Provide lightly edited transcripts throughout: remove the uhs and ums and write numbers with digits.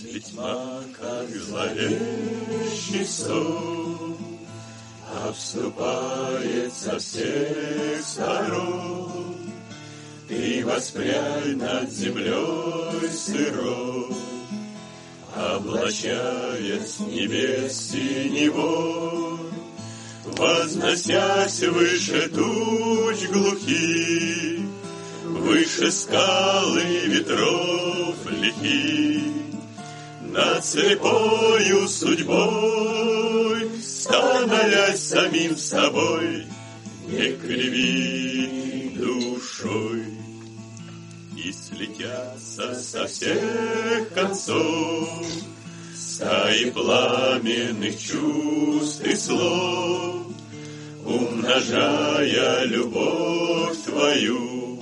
Если тьма, как зловещий сон, обступает со всех сторон, ты воспрянь над землей сырой, облачая с небес синевой, возносясь выше туч глухих, выше скалы ветров лихих, над слепою судьбой, становясь самим собой, не криви душой. И слетятся со всех концов стаи пламенных чувств и слов, умножая любовь твою,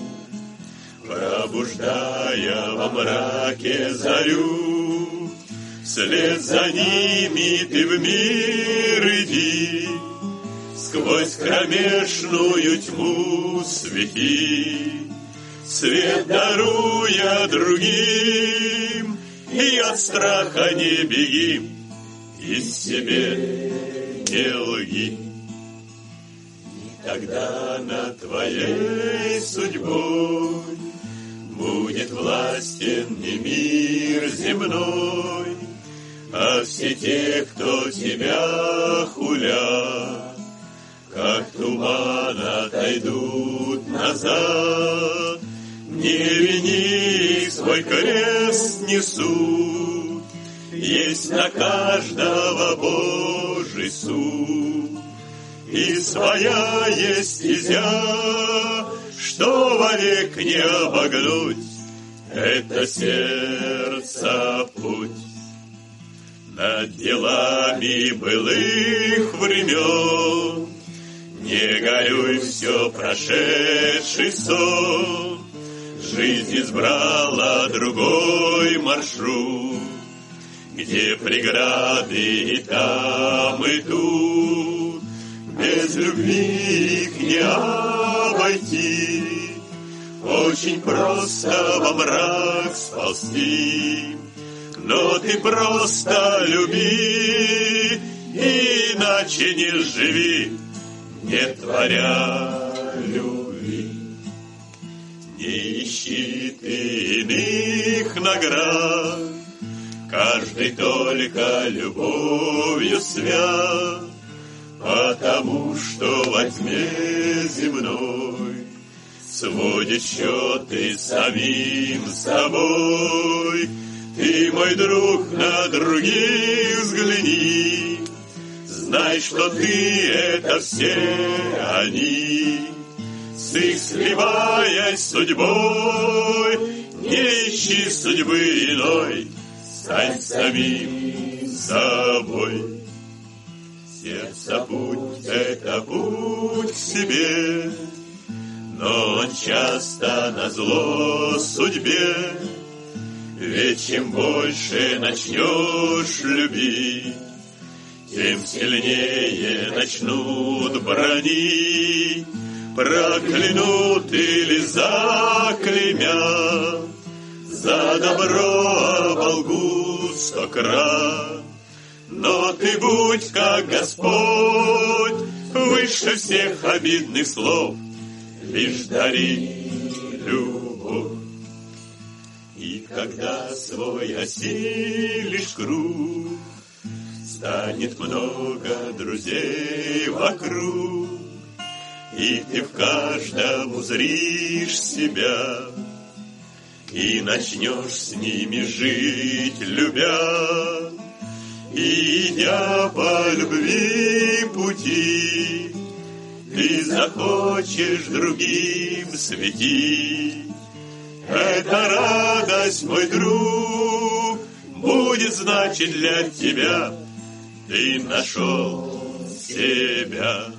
пробуждая во мраке зарю. Вслед за ними ты в мир иди, сквозь кромешную тьму свети, свет даруя другим, и от страха не беги, и себе не лги. И тогда над твоей судьбой будет властен не мир земной, а все те, кто тебя хулят, как туман отойдут назад. Не вини их, свой крест несут, есть на каждого Божий суд. И своя есть стезя, что вовек не обогнуть, это сердца путь. Над делами былых времен не горюй, все прошедший сон. Жизнь избрала другой маршрут, где преграды и там, и тут. Без любви их не обойти, очень просто во мрак сползти. Но ты просто люби, иначе не живи, не творя любви. Не ищи ты иных наград, каждый только любовью свят, потому что во тьме земной сводит счеты самим собой. Ты, мой друг, на других взгляни, знай, что ты — это все они. С их сливаясь судьбой, не ищи судьбы иной, стань самим собой. Сердце путь — это путь к себе, но он часто назло судьбе. Ведь чем больше начнешь любить, тем сильнее начнут бранить, проклянут или заклеймят, за добро оболгут 100 крат. Но ты будь как Господь, выше всех обидных слов, лишь дари любовь. И когда свой осилишь круг, станет много друзей вокруг, и ты в каждом узришь себя, и начнешь с ними жить, любя. И идя по любви пути, ты захочешь другим светить. Эта радость, мой друг, будет значить для тебя, ты нашел себя.